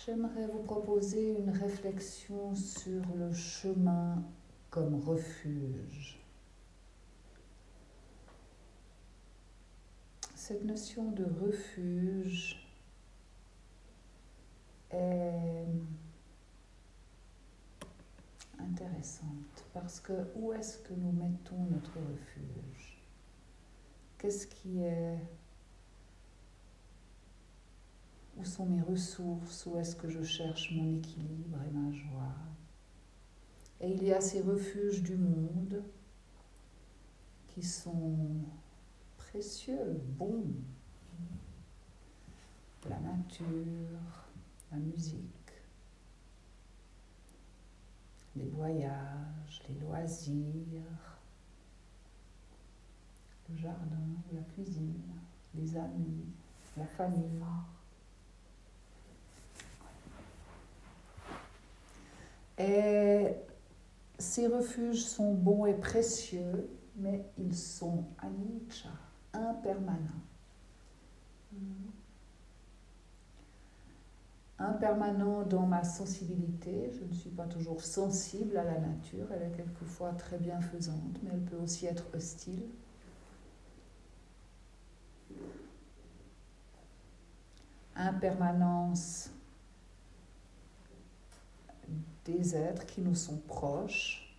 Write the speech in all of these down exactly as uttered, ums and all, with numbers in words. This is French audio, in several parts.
J'aimerais vous proposer une réflexion sur le chemin comme refuge. Cette notion de refuge est intéressante parce que où est-ce que nous mettons notre refuge? Qu'est-ce qui est... Où sont mes ressources? Où est-ce que je cherche mon équilibre et ma joie? Et il y a ces refuges du monde qui sont précieux, bons. La nature, la musique, les voyages, les loisirs, le jardin, la cuisine, les amis, la famille. Et ces refuges sont bons et précieux, mais ils sont anicca, impermanents. Impermanent dans ma sensibilité, je ne suis pas toujours sensible à la nature, elle est quelquefois très bienfaisante, mais elle peut aussi être hostile. Impermanence des êtres qui nous sont proches,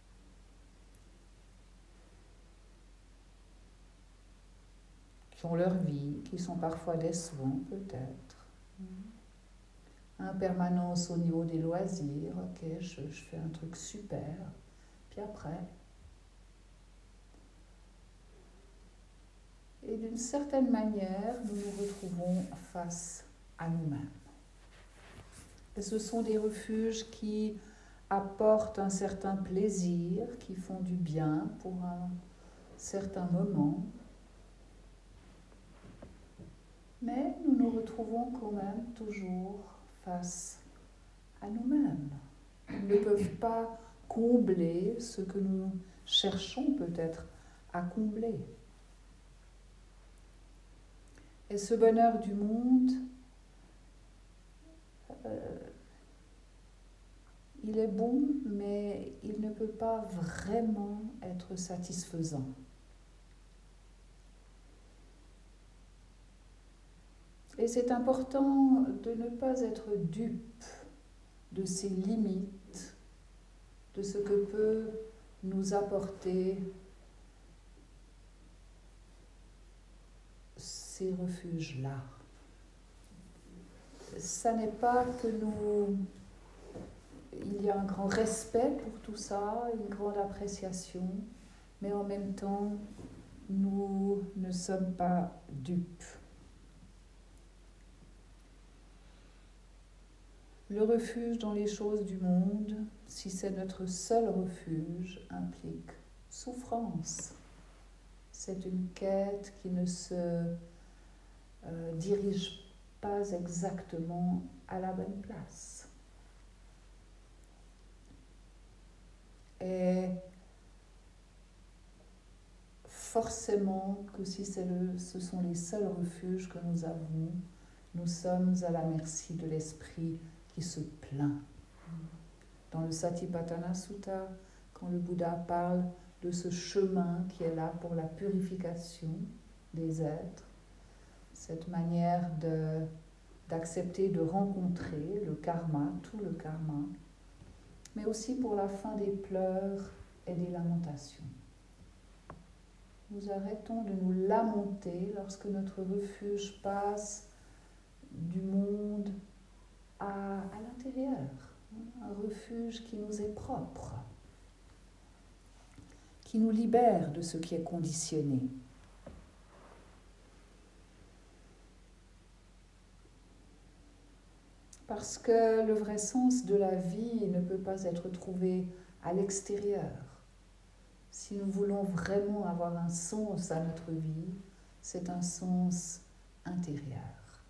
qui ont leur vie, qui sont parfois décevants peut-être. Impermanence au niveau des loisirs, ok, je, je fais un truc super, puis après. Et d'une certaine manière, nous nous retrouvons face à nous-mêmes. Et ce sont des refuges qui apportent un certain plaisir, qui font du bien pour un certain moment. Mais nous nous retrouvons quand même toujours face à nous-mêmes. Ils ne peuvent pas combler ce que nous cherchons peut-être à combler. Et ce bonheur du monde, euh, il est bon, mais il ne peut pas vraiment être satisfaisant. Et c'est important de ne pas être dupe de ces limites, de ce que peut nous apporter ces refuges-là. Ça n'est pas que nous... Il y a un grand respect pour tout ça, une grande appréciation, mais en même temps, nous ne sommes pas dupes. Le refuge dans les choses du monde, si c'est notre seul refuge, implique souffrance. C'est une quête qui ne se euh, dirige pas exactement à la bonne place. Et forcément que si c'est le, ce sont les seuls refuges que nous avons, nous sommes à la merci de l'esprit qui se plaint. Dans le Satipatthana Sutta, quand le Bouddha parle de ce chemin qui est là pour la purification des êtres, cette manière de, d'accepter de rencontrer le karma, tout le karma, mais aussi pour la fin des pleurs et des lamentations. Nous arrêtons de nous lamenter lorsque notre refuge passe du monde à, à l'intérieur, un refuge qui nous est propre, qui nous libère de ce qui est conditionné. Parce que le vrai sens de la vie ne peut pas être trouvé à l'extérieur. Si nous voulons vraiment avoir un sens à notre vie, c'est un sens intérieur.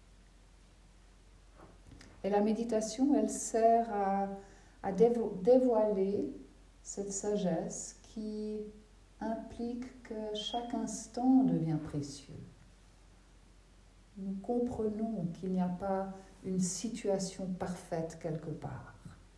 Et la méditation, elle sert à, à dévo- dévoiler cette sagesse qui implique que chaque instant devient précieux. nous comprenons qu'il n'y a pas une situation parfaite quelque part.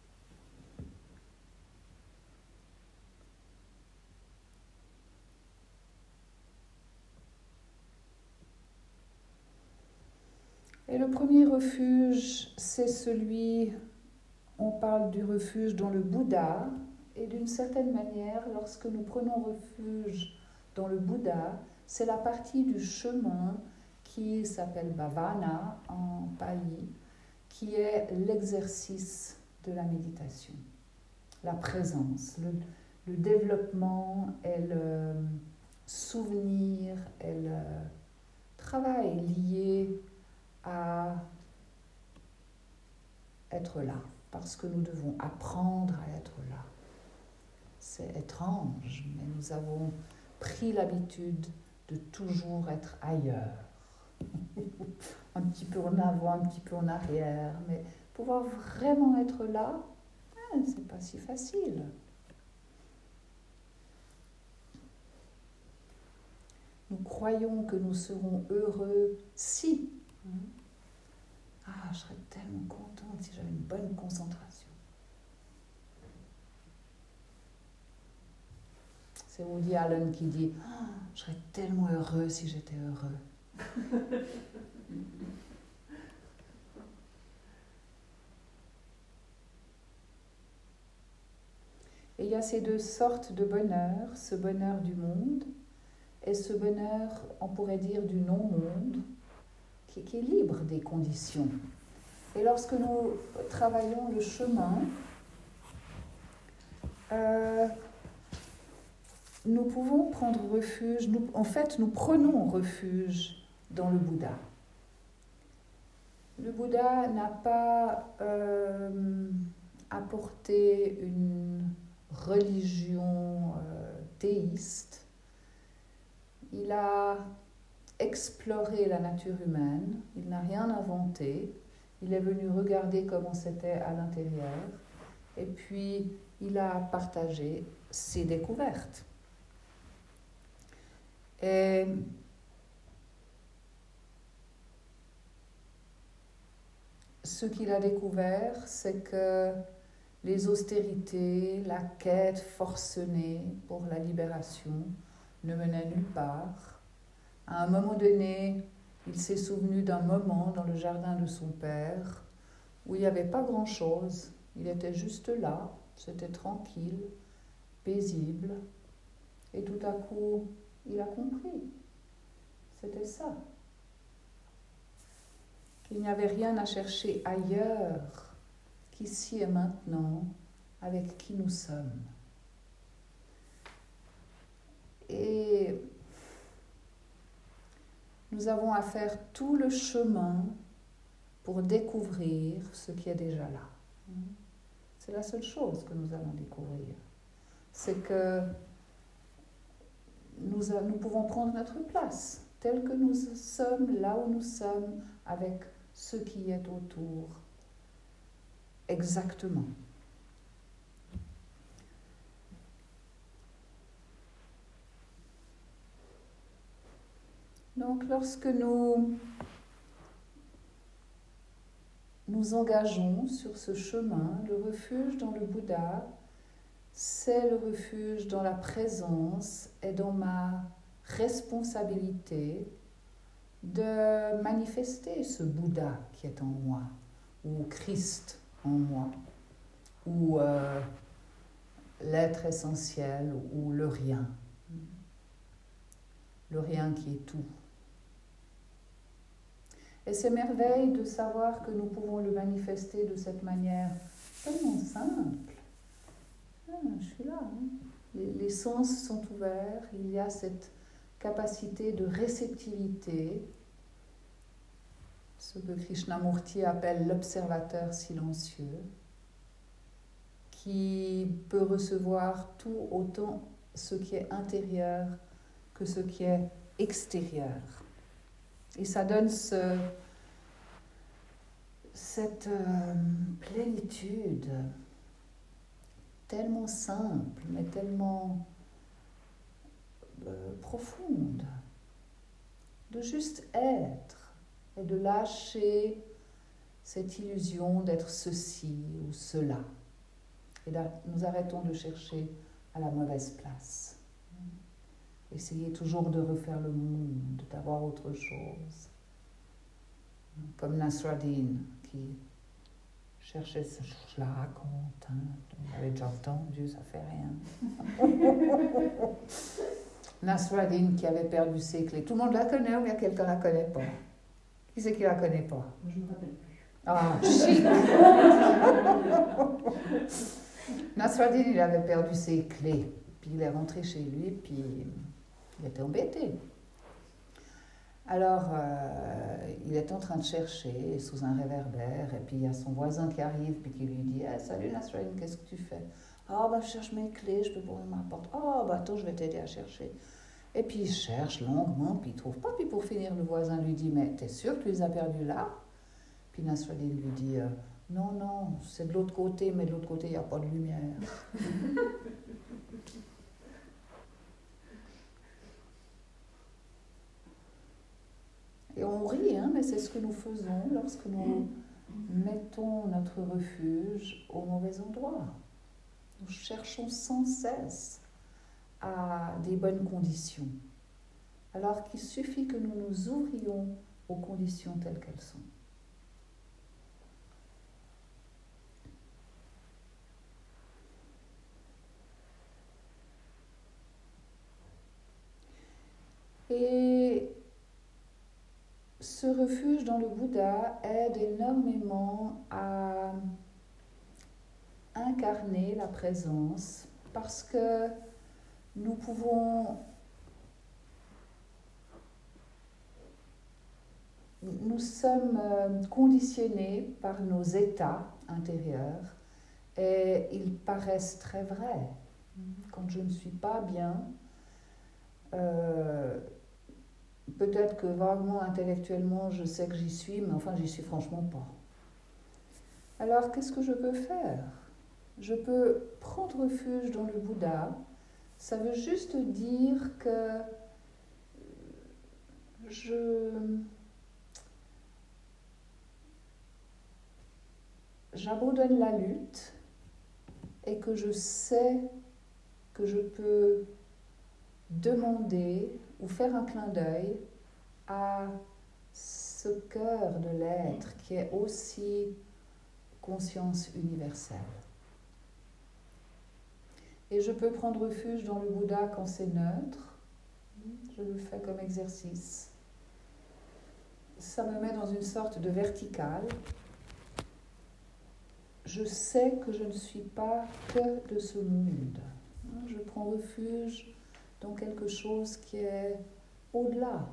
Et le premier refuge, c'est celui, on parle du refuge dans le Bouddha, et d'une certaine manière, lorsque nous prenons refuge dans le Bouddha, c'est la partie du chemin qui s'appelle Bhavana en pali, qui est l'exercice de la méditation, la présence, le, le développement et le souvenir et le travail lié à être là, parce que nous devons apprendre à être là. C'est étrange, mais nous avons pris l'habitude de toujours être ailleurs. Un petit peu en avant, un petit peu en arrière, mais pouvoir vraiment être là, hein, c'est pas si facile. Nous croyons que nous serons heureux si. Ah, je serais tellement contente si j'avais une bonne concentration. C'est Woody Allen qui dit ah, « Je serais tellement heureux si j'étais heureux. » Et il y a ces deux sortes de bonheur, ce bonheur du monde et ce bonheur, on pourrait dire, du non-monde, qui, qui est libre des conditions. Et lorsque nous travaillons le chemin, euh, nous pouvons prendre refuge, nous, en fait, nous prenons refuge dans le Bouddha. Le Bouddha n'a pas euh, apporté une religion euh, théiste. Il a exploré la nature humaine, il n'a rien inventé, il est venu regarder comment c'était à l'intérieur, et puis il a partagé ses découvertes. Et ce qu'il a découvert, c'est que les austérités, la quête forcenée pour la libération ne menaient nulle part. À un moment donné, il s'est souvenu d'un moment dans le jardin de son père où il n'y avait pas grand-chose. Il était juste là, c'était tranquille, paisible. Et tout à coup, il a compris. C'était ça. Qu'il n'y avait rien à chercher ailleurs qu'ici et maintenant, avec qui nous sommes. Et nous avons à faire tout le chemin pour découvrir ce qui est déjà là. C'est la seule chose que nous allons découvrir. C'est que nous, a, nous pouvons prendre notre place, tel que nous sommes, là où nous sommes, avec ce qui est autour, exactement. Donc, lorsque nous nous engageons sur ce chemin, le refuge dans le Bouddha, c'est le refuge dans la présence et dans ma responsabilité de manifester ce Bouddha qui est en moi, ou Christ en moi, ou euh, l'être essentiel, ou le rien. Le rien qui est tout. Et c'est merveille de savoir que nous pouvons le manifester de cette manière tellement simple. Ah, je suis là. Hein. Les, les sens sont ouverts, il y a cette capacité de réceptivité, ce que Krishnamurti appelle l'observateur silencieux, qui peut recevoir tout autant ce qui est intérieur que ce qui est extérieur. Et ça donne ce, cette euh, plénitude tellement simple, mais tellement euh, profonde, de juste être, et de lâcher cette illusion d'être ceci ou cela. Et là, nous arrêtons de chercher à la mauvaise place. Essayez toujours de refaire le monde, d'avoir autre chose. Comme Nasruddin, qui cherchait, je la raconte, hein, vous l'avez déjà entendu, ça fait rien. Nasruddin qui avait perdu ses clés. Tout le monde la connaît ou bien quelqu'un la connaît pas? Qui c'est qui la connaît pas? Je ne me rappelle plus. Ah, chic. Nasruddin, il avait perdu ses clés. Puis il est rentré chez lui, puis il était embêté. Alors, euh, il est en train de chercher sous un réverbère, et puis il y a son voisin qui arrive, puis qui lui dit hey, « Salut Nasruddin, qu'est-ce que tu fais ?»« Ah, bah, je cherche mes clés, je peux ouvrir ma porte. »« Ah, bah, attends, je vais t'aider à chercher. » Et puis il cherche longuement, puis il ne trouve pas. Puis pour finir, le voisin lui dit « Mais t'es sûr que tu les as perdus là ?» Puis Nasruddin lui dit euh, « Non, non, c'est de l'autre côté, mais de l'autre côté, il n'y a pas de lumière. » Et on rit, hein, mais c'est ce que nous faisons lorsque nous mettons notre refuge au mauvais endroit. Nous cherchons sans cesse à des bonnes conditions, alors qu'il suffit que nous nous ouvrions aux conditions telles qu'elles sont. Et ce refuge dans le Bouddha aide énormément à incarner la présence parce que nous pouvons, nous sommes conditionnés par nos états intérieurs et ils paraissent très vrais. Quand je ne suis pas bien, euh, peut-être que vaguement, intellectuellement, je sais que j'y suis, mais enfin, j'y suis franchement pas. Alors, qu'est-ce que je peux faire? Je peux prendre refuge dans le Bouddha. Ça veut juste dire que je... j'abandonne la lutte et que je sais que je peux demander ou faire un clin d'œil à ce cœur de l'être qui est aussi conscience universelle. Et je peux prendre refuge dans le Bouddha quand c'est neutre. Je le fais comme exercice. Ça me met dans une sorte de verticale. Je sais que je ne suis pas que de ce monde. Je prends refuge dans quelque chose qui est au-delà.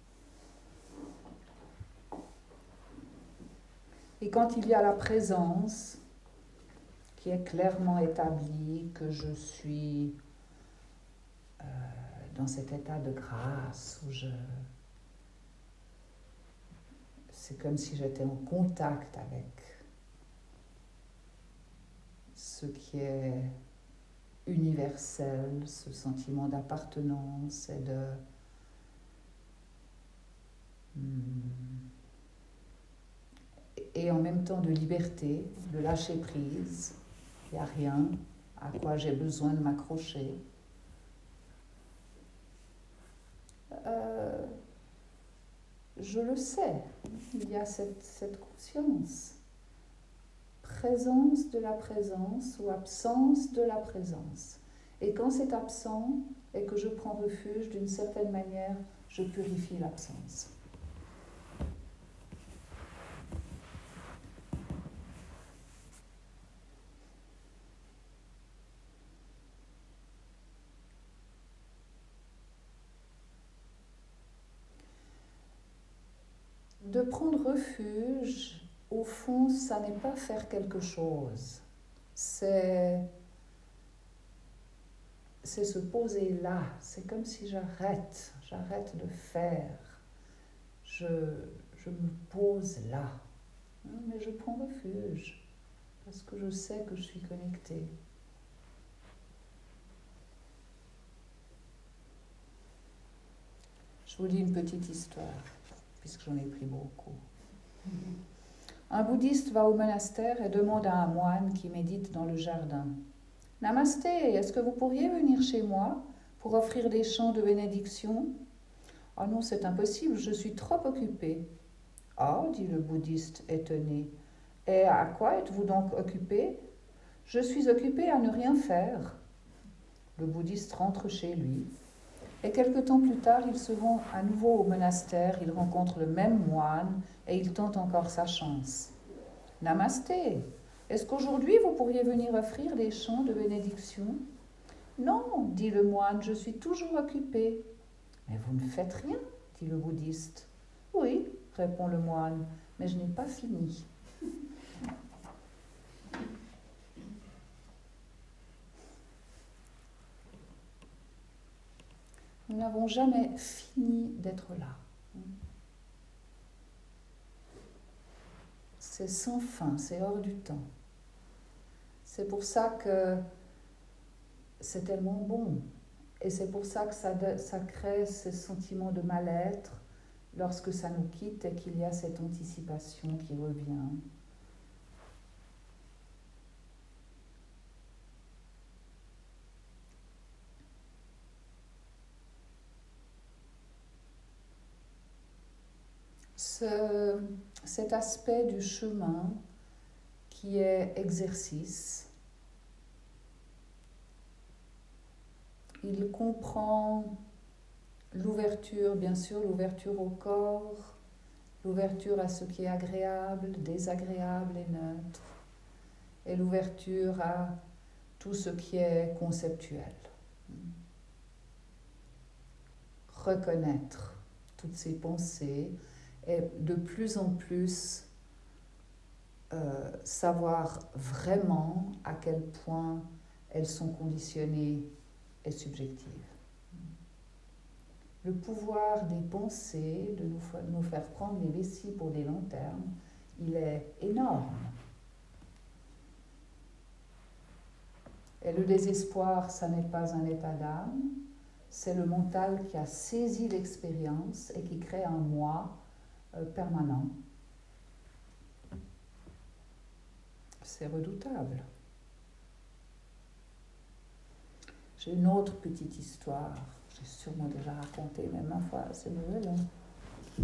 Et quand il y a la présence qui est clairement établie, que je suis euh, dans cet état de grâce où je... c'est comme si j'étais en contact avec ce qui est universel, ce sentiment d'appartenance et de... et en même temps de liberté, de lâcher prise. Il n'y a rien à quoi j'ai besoin de m'accrocher. Euh, je le sais, il y a cette, cette conscience. Présence de la présence ou absence de la présence. Et quand c'est absent et que je prends refuge, d'une certaine manière, je purifie l'absence. De prendre refuge, au fond, ça n'est pas faire quelque chose. C'est, c'est se poser là. C'est comme si j'arrête, j'arrête de faire. Je, je me pose là. Mais je prends refuge parce que je sais que je suis connectée. Je vous dis une petite histoire. puisque j'en ai pris beaucoup. Un bouddhiste va au monastère et demande à un moine qui médite dans le jardin. « Namasté, est-ce que vous pourriez venir chez moi pour offrir des chants de bénédiction ?»« Ah non, c'est impossible, je suis trop occupé. »« Ah, dit le bouddhiste étonné. Et à quoi êtes-vous donc occupé ? »« Je suis occupé à ne rien faire. » Le bouddhiste rentre chez lui. Et quelque temps plus tard, il se rend à nouveau au monastère, il rencontre le même moine et il tente encore sa chance. « Namasté, est-ce qu'aujourd'hui vous pourriez venir offrir des chants de bénédiction ?»« Non, dit le moine, je suis toujours occupé. »« Mais vous ne faites rien, dit le bouddhiste. »« Oui, répond le moine, mais je n'ai pas fini. » Nous n'avons jamais fini d'être là. C'est sans fin, c'est hors du temps. C'est pour ça que c'est tellement bon. Et c'est pour ça que ça, ça crée ce sentiment de mal-être lorsque ça nous quitte et qu'il y a cette anticipation qui revient. Ce, cet aspect du chemin qui est exercice, il comprend l'ouverture, bien sûr, l'ouverture au corps, l'ouverture à ce qui est agréable, désagréable et neutre, et l'ouverture à tout ce qui est conceptuel. Reconnaître toutes ces pensées, et de plus en plus euh, savoir vraiment à quel point elles sont conditionnées et subjectives. Le pouvoir des pensées, de nous, nous faire prendre les vessies pour des lanternes, il est énorme. Et le désespoir, ça n'est pas un état d'âme, c'est le mental qui a saisi l'expérience et qui crée un moi permanent. C'est redoutable. J'ai une autre petite histoire, j'ai sûrement déjà raconté, mais ma foi, c'est nouvelle. Hein.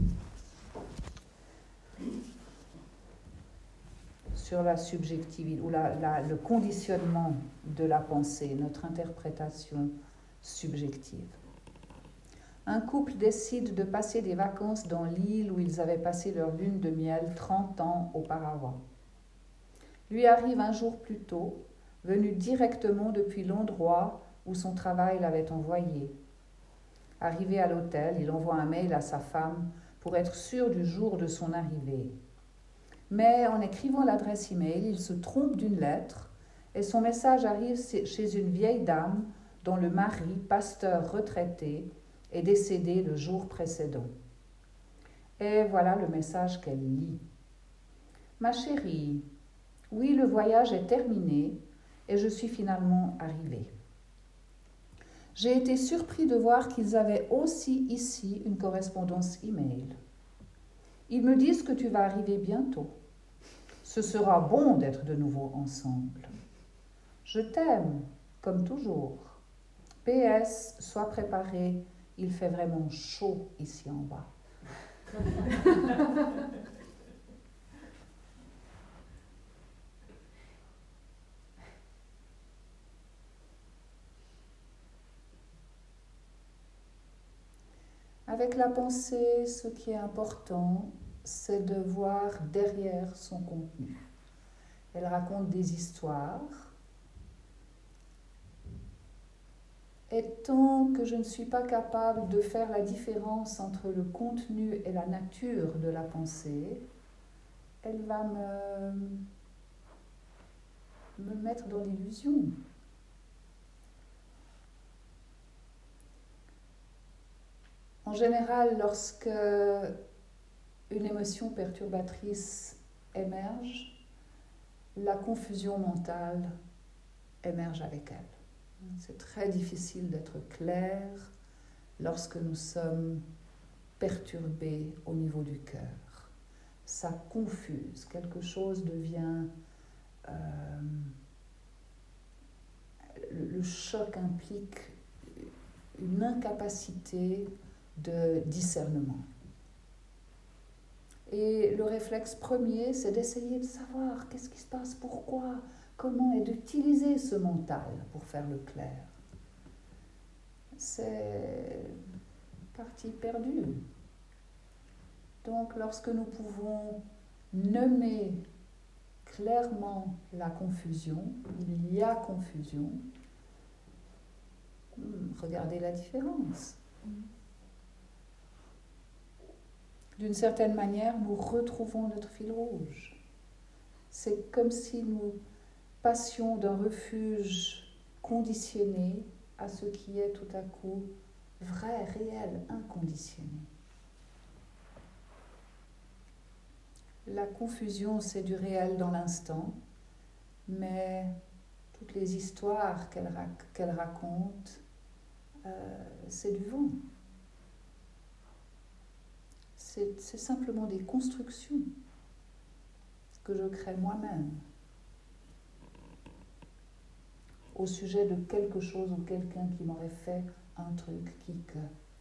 Sur la subjectivité, ou la, la, le conditionnement de la pensée, notre interprétation subjective. Un couple décide de passer des vacances dans l'île où ils avaient passé leur lune de miel trente ans auparavant. Lui arrive un jour plus tôt, venu directement depuis l'endroit où son travail l'avait envoyé. Arrivé à l'hôtel, il envoie un mail à sa femme pour être sûr du jour de son arrivée. Mais en écrivant l'adresse email, il se trompe d'une lettre et son message arrive chez une vieille dame dont le mari, pasteur retraité, est décédé le jour précédent. Et voilà le message qu'elle lit. « Ma chérie, oui, le voyage est terminé et je suis finalement arrivée. J'ai été surpris de voir qu'ils avaient aussi ici une correspondance email. Ils me disent que tu vas arriver bientôt. Ce sera bon d'être de nouveau ensemble. Je t'aime, comme toujours. P S, sois préparé. Il fait vraiment chaud ici en bas. » Avec la pensée, ce qui est important, c'est de voir derrière son contenu. Elle raconte des histoires. Et tant que je ne suis pas capable de faire la différence entre le contenu et la nature de la pensée, elle va me, me mettre dans l'illusion. En général, lorsque une émotion perturbatrice émerge, la confusion mentale émerge avec elle. C'est très difficile d'être clair lorsque nous sommes perturbé au niveau du cœur. Ça confuse, quelque chose devient... Euh, le, le choc implique une incapacité de discernement. Et le réflexe premier, c'est d'essayer de savoir qu'est-ce qui se passe, pourquoi, comment, et d'utiliser ce mental pour faire le clair. C'est partie perdue. Donc, lorsque nous pouvons nommer clairement la confusion, il y a confusion, regardez la différence. D'une certaine manière, nous retrouvons notre fil rouge. C'est comme si nous passions d'un refuge conditionné à ce qui est tout à coup vrai, réel, inconditionné. La confusion, c'est du réel dans l'instant, mais toutes les histoires qu'elle, rac- qu'elle raconte, euh, c'est du vent. C'est, c'est simplement des constructions que je crée moi-même au sujet de quelque chose ou quelqu'un qui m'aurait fait un truc qui que.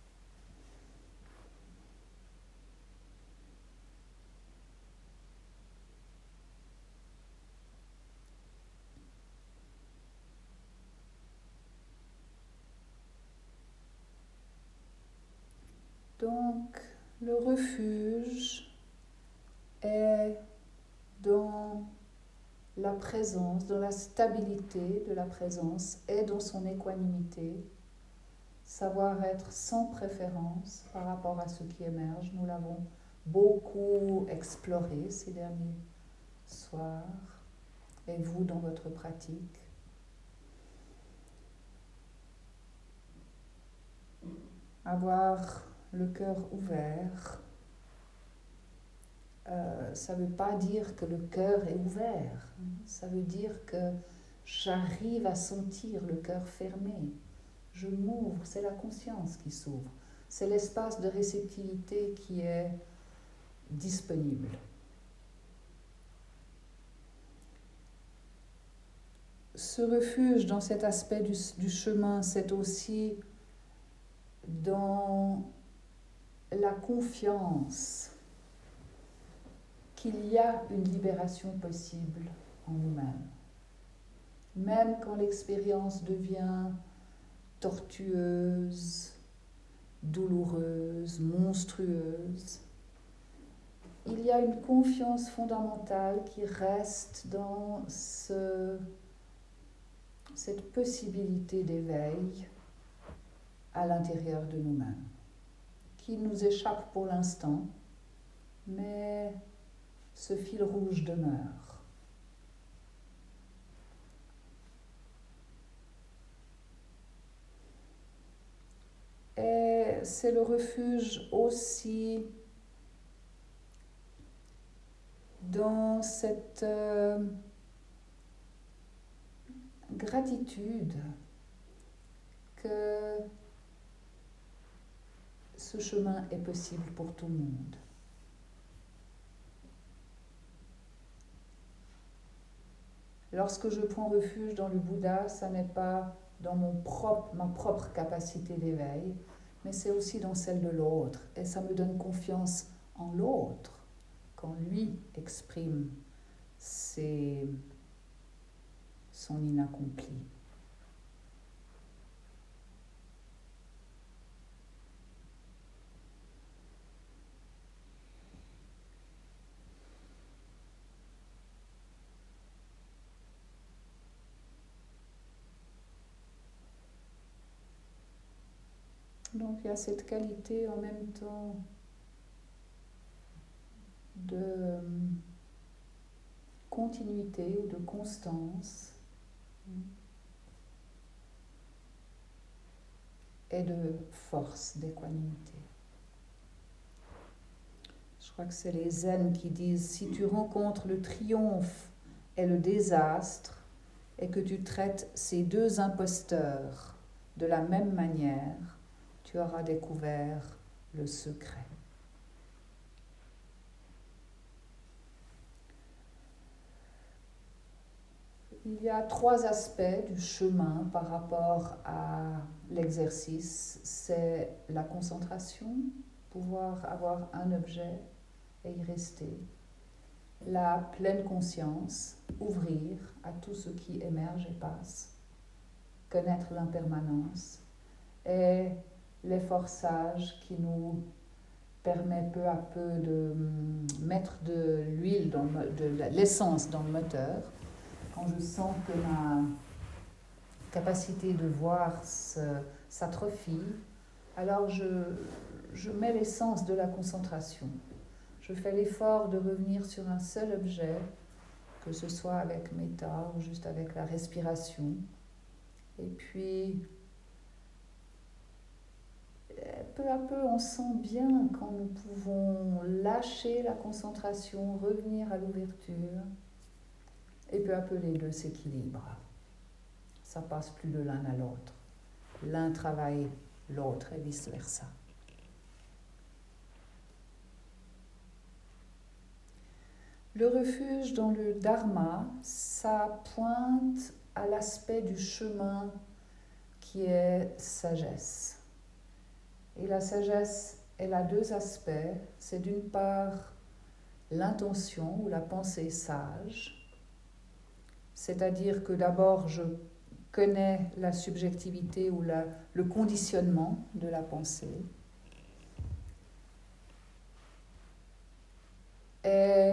Donc, le refuge est dans la présence, dans la stabilité de la présence, est dans son équanimité, savoir être sans préférence par rapport à ce qui émerge. Nous l'avons beaucoup exploré ces derniers soirs, et vous dans votre pratique. Avoir le cœur ouvert, euh, ça ne veut pas dire que le cœur est ouvert. Ça veut dire que j'arrive à sentir le cœur fermé. Je m'ouvre, c'est la conscience qui s'ouvre. C'est l'espace de réceptivité qui est disponible. Ce refuge dans cet aspect du, du chemin, c'est aussi dans la confiance qu'il y a une libération possible en nous-mêmes. Même quand l'expérience devient tortueuse, douloureuse, monstrueuse, il y a une confiance fondamentale qui reste dans ce, cette possibilité d'éveil à l'intérieur de nous-mêmes, qui nous échappe pour l'instant, mais ce fil rouge demeure. Et c'est le refuge aussi dans cette euh, gratitude que ce chemin est possible pour tout le monde. Lorsque je prends refuge dans le Bouddha, ça n'est pas dans mon propre, ma propre capacité d'éveil, mais c'est aussi dans celle de l'autre. Et ça me donne confiance en l'autre, quand lui exprime ses, son inaccompli. Donc il y a cette qualité en même temps de continuité ou de constance et de force, d'équanimité. Je crois que c'est les zen qui disent, si tu rencontres le triomphe et le désastre et que tu traites ces deux imposteurs de la même manière, tu auras découvert le secret. Il y a trois aspects du chemin par rapport à l'exercice. C'est la concentration, pouvoir avoir un objet et y rester. La pleine conscience, ouvrir à tout ce qui émerge et passe. Connaître l'impermanence. Et l'effort sage qui nous permet peu à peu de mettre de l'huile, dans le, de l'essence dans le moteur. Quand je sens que ma capacité de voir se, s'atrophie, alors je, je mets l'essence de la concentration. Je fais l'effort de revenir sur un seul objet, que ce soit avec méta ou juste avec la respiration. Et puis, peu à peu, on sent bien quand nous pouvons lâcher la concentration, revenir à l'ouverture. Et peu à peu, les deux s'équilibrent. Ça passe plus de l'un à l'autre. L'un travaille l'autre et vice-versa. Le refuge dans le Dharma, ça pointe à l'aspect du chemin qui est sagesse. Et la sagesse, elle a deux aspects. C'est d'une part l'intention ou la pensée sage, c'est-à-dire que d'abord je connais la subjectivité ou la, le conditionnement de la pensée. Et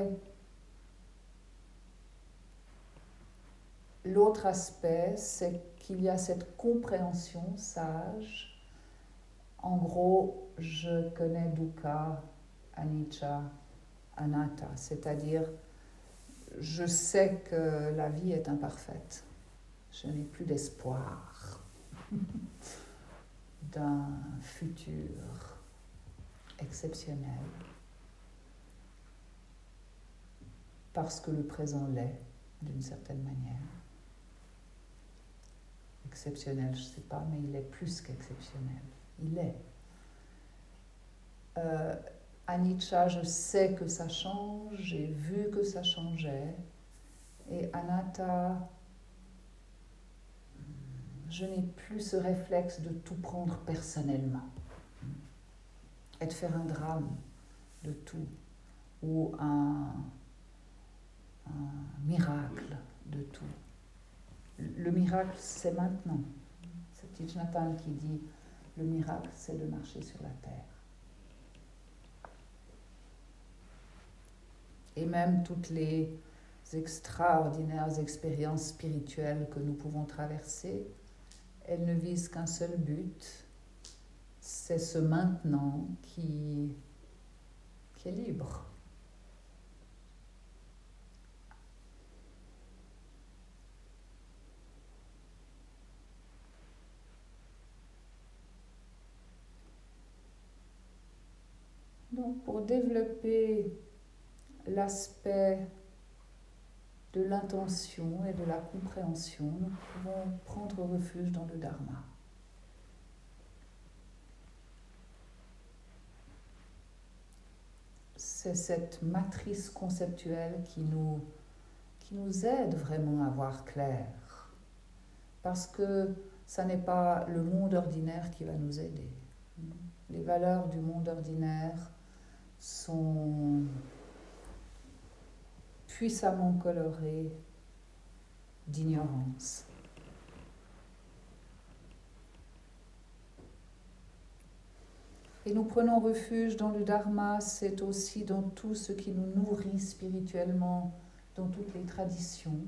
l'autre aspect, c'est qu'il y a cette compréhension sage. En gros, je connais dukkha, anicca, anatta, c'est-à-dire je sais que la vie est imparfaite. Je n'ai plus d'espoir d'un futur exceptionnel parce que le présent l'est d'une certaine manière. Exceptionnel, je ne sais pas, mais il est plus qu'exceptionnel. Il est. Euh, Anicca, je sais que ça change, j'ai vu que ça changeait. Et anatta, je n'ai plus ce réflexe de tout prendre personnellement. Et de faire un drame de tout. Ou un, un miracle de tout. Le miracle, c'est maintenant. C'est Thich Nhat Hanh qui dit le miracle, c'est de marcher sur la terre. Et même toutes les extraordinaires expériences spirituelles que nous pouvons traverser, elles ne visent qu'un seul but, c'est ce maintenant qui, qui est libre. Donc, pour développer l'aspect de l'intention et de la compréhension, nous pouvons prendre refuge dans le Dharma. C'est cette matrice conceptuelle qui nous, qui nous aide vraiment à voir clair. Parce que ça n'est pas le monde ordinaire qui va nous aider. Les valeurs du monde ordinaire sont puissamment colorées d'ignorance. Et nous prenons refuge dans le Dharma, c'est aussi dans tout ce qui nous nourrit spirituellement, dans toutes les traditions.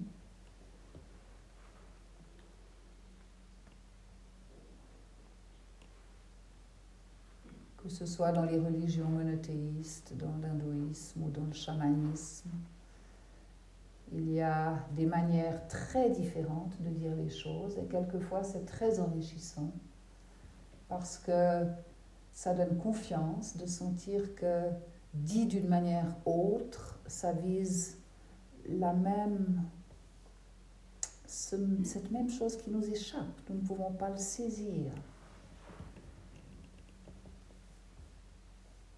Que ce soit dans les religions monothéistes, dans l'hindouisme ou dans le chamanisme. Il y a des manières très différentes de dire les choses et quelquefois c'est très enrichissant parce que ça donne confiance de sentir que dit d'une manière autre, ça vise la même, ce, cette même chose qui nous échappe. Nous ne pouvons pas le saisir.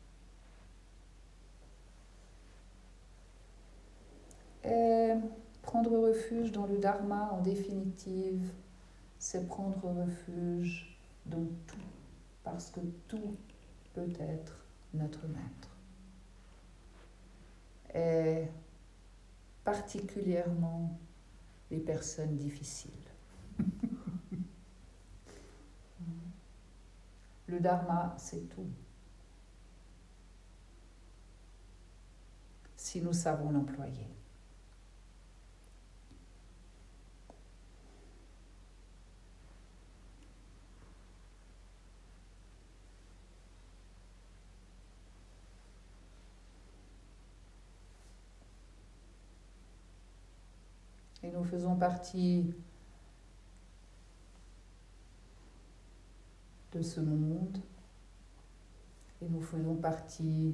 Et Prendre refuge dans le Dharma, en définitive, c'est prendre refuge dans tout, parce que tout peut être notre maître. Et particulièrement les personnes difficiles. Le Dharma, c'est tout. Si nous savons l'employer. Et nous faisons partie de ce monde et nous faisons partie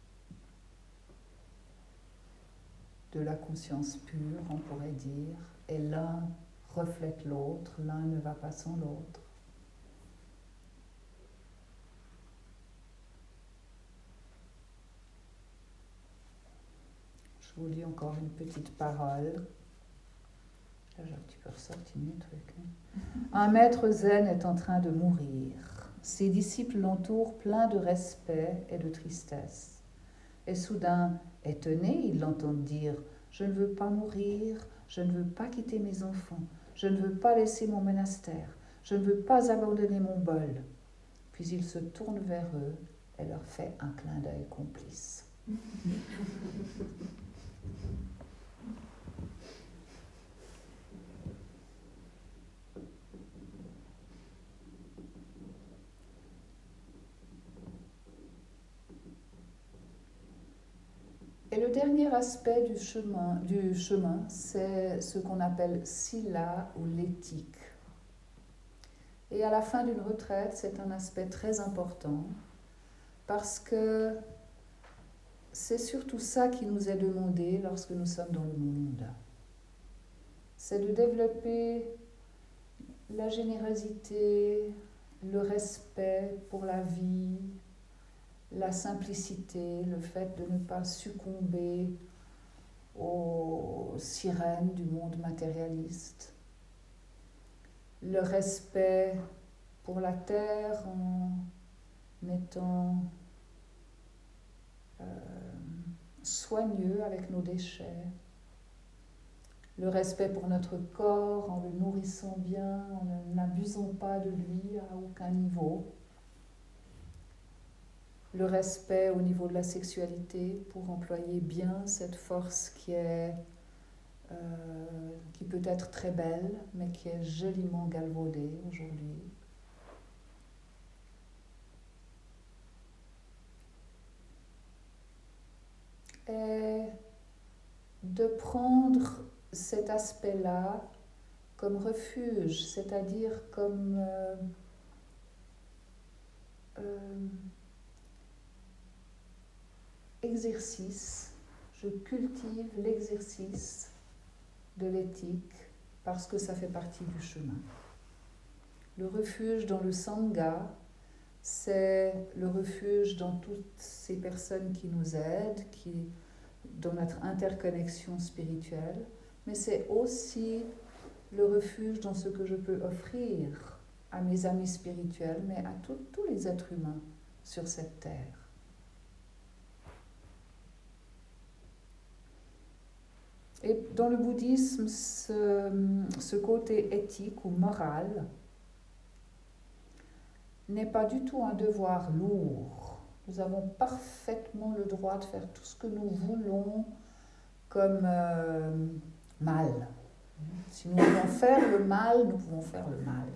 de la conscience pure, on pourrait dire, et l'un reflète l'autre, l'un ne va pas sans l'autre. Je vous lis encore une petite parole. Là, j'ai un petit peu ressorti mes trucs. Hein. Un maître zen est en train de mourir. Ses disciples l'entourent pleins de respect et de tristesse. Et soudain, étonnés, ils l'entendent dire « Je ne veux pas mourir, je ne veux pas quitter mes enfants, je ne veux pas laisser mon monastère, je ne veux pas abandonner mon bol. » Puis il se tourne vers eux et leur fait un clin d'œil complice. Et le dernier aspect du chemin, du chemin, c'est ce qu'on appelle sila ou l'éthique. Et à la fin d'une retraite, c'est un aspect très important parce que c'est surtout ça qui nous est demandé lorsque nous sommes dans le monde. C'est de développer la générosité, le respect pour la vie, la simplicité, le fait de ne pas succomber aux sirènes du monde matérialiste, le respect pour la terre en étant euh, soigneux avec nos déchets, le respect pour notre corps en le nourrissant bien, en n'abusant pas de lui à aucun niveau, le respect au niveau de la sexualité pour employer bien cette force qui est euh, qui peut être très belle mais qui est joliment galvaudée aujourd'hui. Et de prendre cet aspect-là comme refuge, c'est-à-dire comme euh, euh, exercice, je cultive l'exercice de l'éthique parce que ça fait partie du chemin. Le refuge dans le Sangha, c'est le refuge dans toutes ces personnes qui nous aident, qui, dans notre interconnexion spirituelle, mais c'est aussi le refuge dans ce que je peux offrir à mes amis spirituels, mais à tout, tous les êtres humains sur cette terre. Et dans le bouddhisme, ce, ce côté éthique ou moral n'est pas du tout un devoir lourd. Nous avons parfaitement le droit de faire tout ce que nous voulons comme euh, mal. Si nous voulons faire le mal, nous pouvons faire le mal.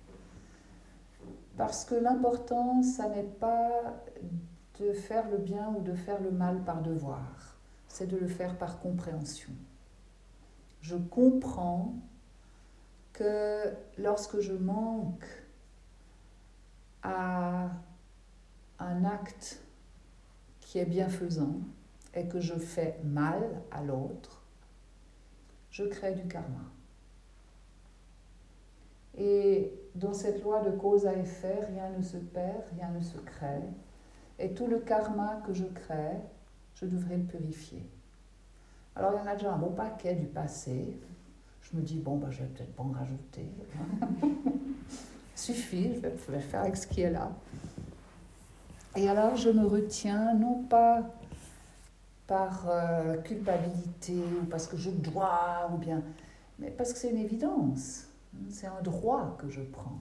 Parce que l'important, ça n'est pas de faire le bien ou de faire le mal par devoir, c'est de le faire par compréhension. Je comprends que lorsque je manque à un acte qui est bienfaisant et que je fais mal à l'autre, je crée du karma. Et dans cette loi de cause à effet, rien ne se perd, rien ne se crée. Et tout le karma que je crée, je devrais le purifier. Alors, il y en a déjà un beau paquet du passé. Je me dis, bon, ben, je vais peut-être pas en rajouter. Suffit, je vais, je vais faire avec ce qui est là. Et alors, je me retiens, non pas par euh, culpabilité ou parce que je dois, ou bien, mais parce que c'est une évidence. C'est un droit que je prends.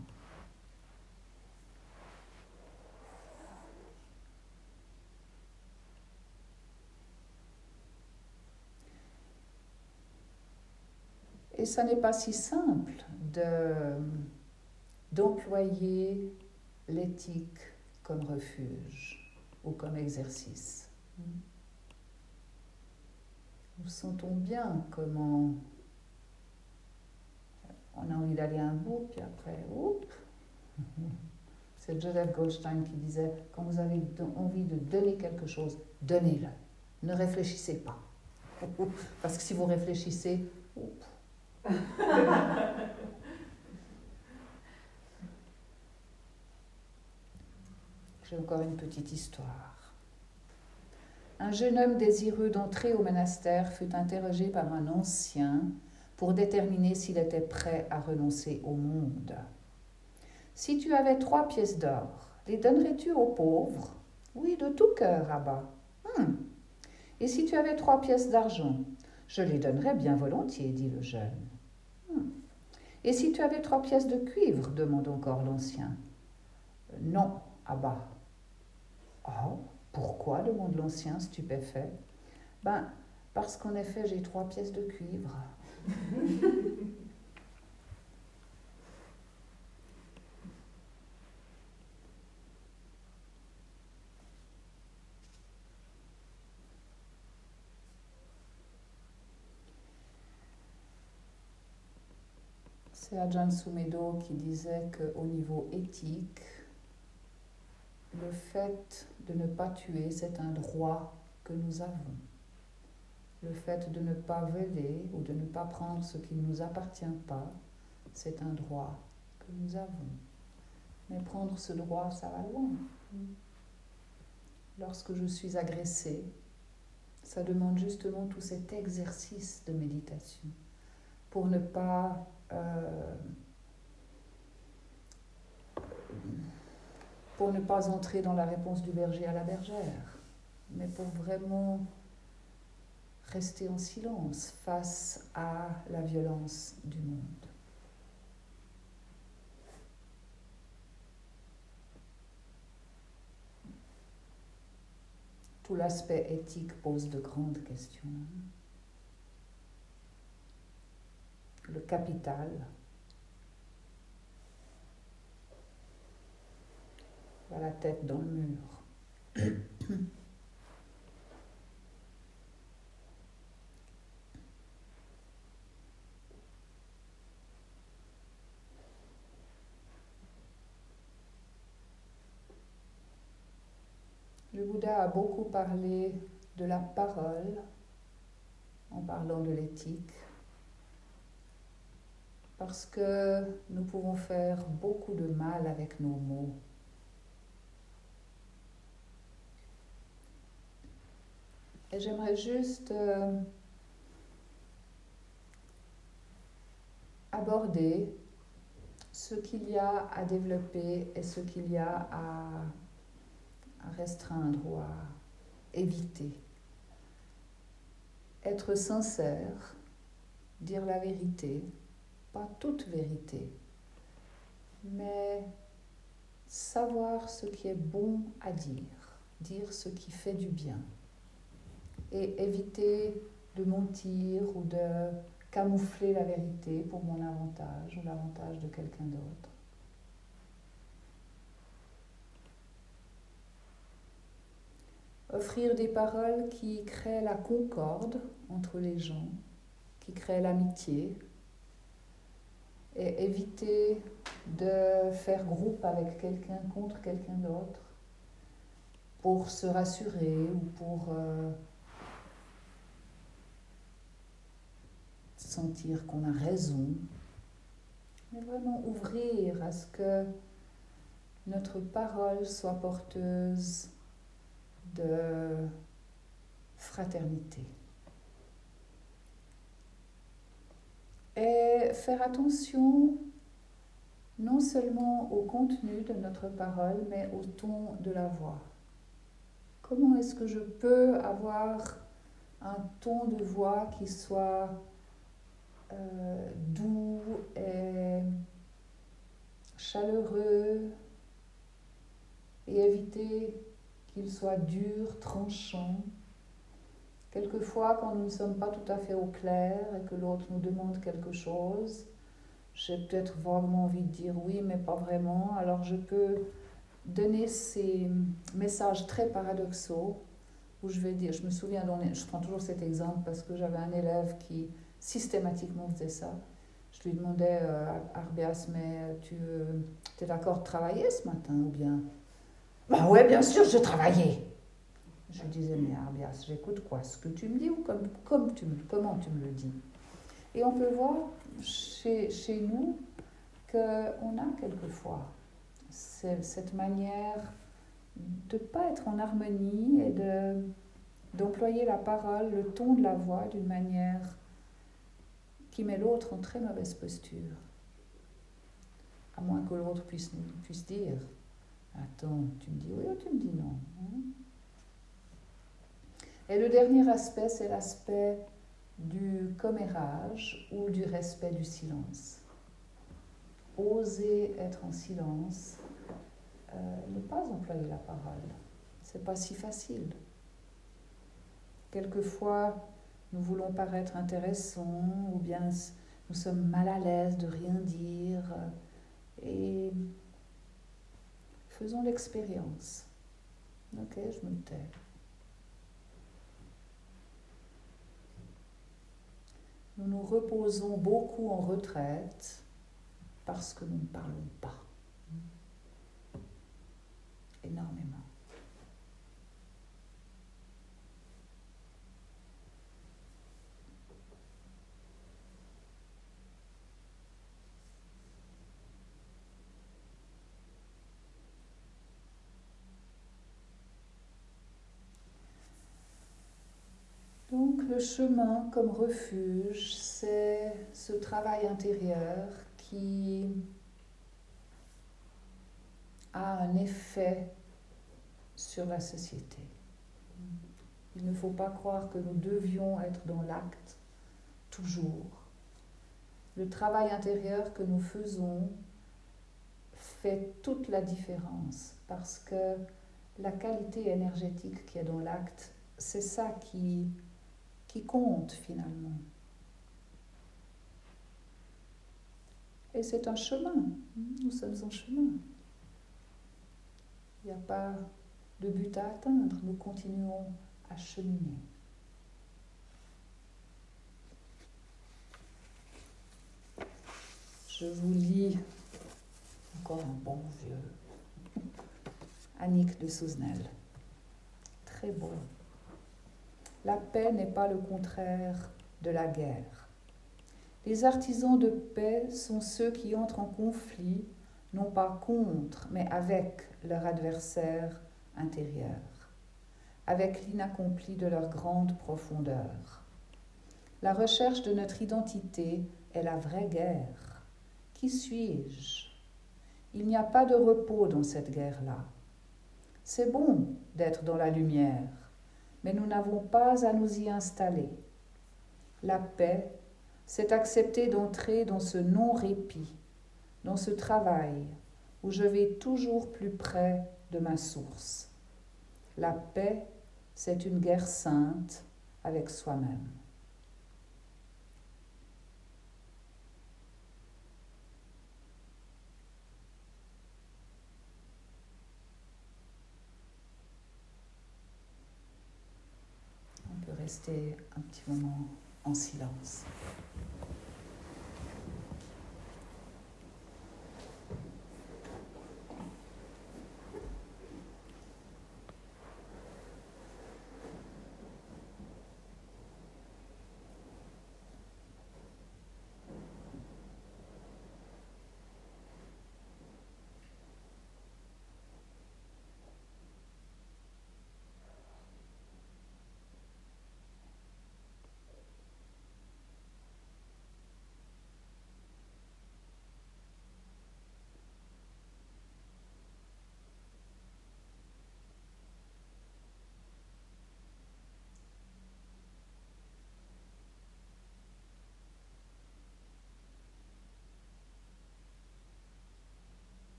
Et ça n'est pas si simple de, d'employer l'éthique comme refuge ou comme exercice. Nous sentons bien comment on a envie d'aller un bout, puis après, oups. C'est Joseph Goldstein qui disait, quand vous avez envie de donner quelque chose, donnez-le. Ne réfléchissez pas. Parce que si vous réfléchissez, oups. J'ai encore une petite histoire. Un jeune homme désireux d'entrer au monastère fut interrogé par un ancien pour déterminer s'il était prêt à renoncer au monde. « Si tu avais trois pièces d'or, les donnerais-tu aux pauvres ? » ?»« Oui, de tout cœur, Abba. Hum. »« Et si tu avais trois pièces d'argent ? » ?»« Je les donnerais bien volontiers, dit le jeune. Hum. »« Et si tu avais trois pièces de cuivre ? » demande encore l'ancien. « Non, Abba. »« Oh, pourquoi ? » demande l'ancien, stupéfait. « Ben, parce qu'en effet, j'ai trois pièces de cuivre. » C'est Ajahn Sumedho qui disait qu'au niveau éthique, le fait de ne pas tuer, c'est un droit que nous avons. Le fait de ne pas voler ou de ne pas prendre ce qui ne nous appartient pas, c'est un droit que nous avons. Mais prendre ce droit, ça va loin. Lorsque je suis agressée, ça demande justement tout cet exercice de méditation pour ne pas euh, pour ne pas entrer dans la réponse du berger à la bergère, mais pour vraiment rester en silence face à la violence du monde. Tout l'aspect éthique pose de grandes questions. Le capital, a la tête dans le mur. Le Bouddha a beaucoup parlé de la parole en parlant de l'éthique, parce que nous pouvons faire beaucoup de mal avec nos mots. Et j'aimerais juste euh, aborder ce qu'il y a à développer et ce qu'il y a à, à restreindre ou à éviter. Être sincère, dire la vérité, pas toute vérité, mais savoir ce qui est bon à dire, dire ce qui fait du bien. Et éviter de mentir ou de camoufler la vérité pour mon avantage ou l'avantage de quelqu'un d'autre. Offrir des paroles qui créent la concorde entre les gens, qui créent l'amitié, et éviter de faire groupe avec quelqu'un contre quelqu'un d'autre pour se rassurer ou pour euh, sentir qu'on a raison, mais vraiment ouvrir à ce que notre parole soit porteuse de fraternité. Et faire attention non seulement au contenu de notre parole, mais au ton de la voix. Comment est-ce que je peux avoir un ton de voix qui soit euh, doux et chaleureux et éviter qu'il soit dur, tranchant. Quelquefois, quand nous ne sommes pas tout à fait au clair et que l'autre nous demande quelque chose, j'ai peut-être vaguement envie de dire oui, mais pas vraiment. Alors je peux donner ces messages très paradoxaux où je vais dire, je me souviens, je prends toujours cet exemple parce que j'avais un élève qui systématiquement faisait ça. Je lui demandais, euh, Arbias, mais tu euh, es d'accord de travailler ce matin ou bien? Ben ouais, bien sûr, je travaillais. Je lui disais, mais Arbias, j'écoute quoi? Ce que tu me dis ou comme, comme tu me, comment tu me le dis? Et on peut voir chez, chez nous qu'on a quelquefois cette manière de ne pas être en harmonie et de, d'employer la parole, le ton de la voix d'une manière qui met l'autre en très mauvaise posture. À moins que l'autre puisse, puisse dire « Attends, tu me dis oui ou tu me dis non ?» Et le dernier aspect, c'est l'aspect du commérage ou du respect du silence. Oser être en silence, euh, ne pas employer la parole. C'est pas si facile. Quelquefois, nous voulons paraître intéressants ou bien nous sommes mal à l'aise de rien dire et faisons l'expérience. Ok, je me tais. Nous nous reposons beaucoup en retraite parce que nous ne parlons pas. Énormément. Donc le chemin comme refuge, c'est ce travail intérieur qui a un effet sur la société. Il ne faut pas croire que nous devions être dans l'acte toujours. Le travail intérieur que nous faisons fait toute la différence parce que la qualité énergétique qui est dans l'acte, c'est ça qui, qui compte finalement. Et c'est un chemin. Nous sommes en chemin. Il n'y a pas de but à atteindre. Nous continuons à cheminer. Je vous lis encore un bon vieux. Annick de Souzenel. Très beau. La paix n'est pas le contraire de la guerre. Les artisans de paix sont ceux qui entrent en conflit, non pas contre, mais avec leur adversaire intérieur, avec l'inaccompli de leur grande profondeur. La recherche de notre identité est la vraie guerre. Qui suis-je? Il n'y a pas de repos dans cette guerre-là. C'est bon d'être dans la lumière, mais nous n'avons pas à nous y installer. La paix, c'est accepter d'entrer dans ce non-répit, dans ce travail où je vais toujours plus près de ma source. La paix, c'est une guerre sainte avec soi-même. On peut rester un petit moment en silence.